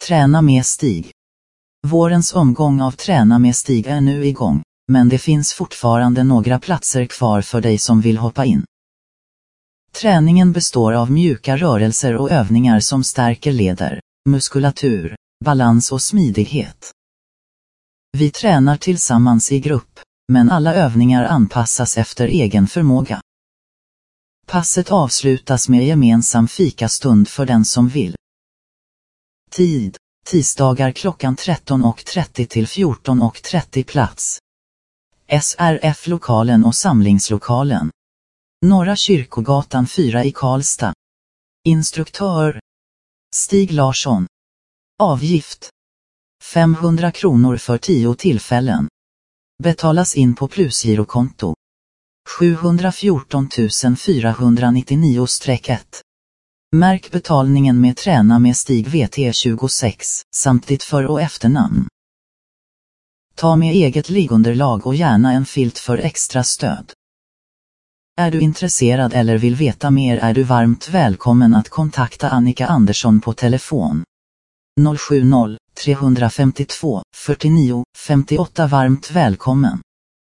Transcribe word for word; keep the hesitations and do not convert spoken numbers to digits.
Träna med Stig. Vårens omgång av Träna med Stig är nu igång, men det finns fortfarande några platser kvar för dig som vill hoppa in. Träningen består av mjuka rörelser och övningar som stärker leder, muskulatur, balans och smidighet. Vi tränar tillsammans i grupp, men alla övningar anpassas efter egen förmåga. Passet avslutas med gemensam fikastund för den som vill. Tid: tisdagar klockan tretton och trettio till fjorton och trettio. Plats: S R F-lokalen och samlingslokalen. Norra Kyrkogatan fyra i Karlstad. Instruktör: Stig Larsson. Avgift: femhundra kronor för tio tillfällen. Betalas in på plusgirokonto sju ett fyra fyra nio nio ett. Märk betalningen med Träna med Stig V T tjugosex samt ditt för- och efternamn. Ta med eget liggunderlag och gärna en filt för extra stöd. Är du intresserad eller vill veta mer är du varmt välkommen att kontakta Annika Andersson på telefon noll sju noll tre fem två fyrtionio femtioåtta. Varmt välkommen!